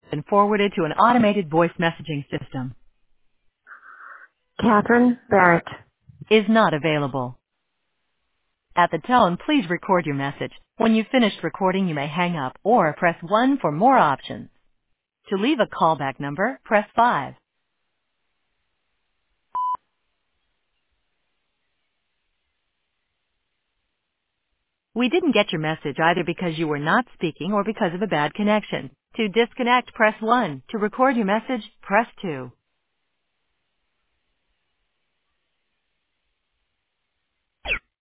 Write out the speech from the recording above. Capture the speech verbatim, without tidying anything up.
been forwarded to an automated voice messaging system. Catherine Barrett. Is not available. At the tone, please record your message. When you've finished recording, you may hang up or press one for more options. To leave a callback number, press five. We didn't get your message either because you were not speaking or because of a bad connection. To disconnect, press one. To record your message, press two.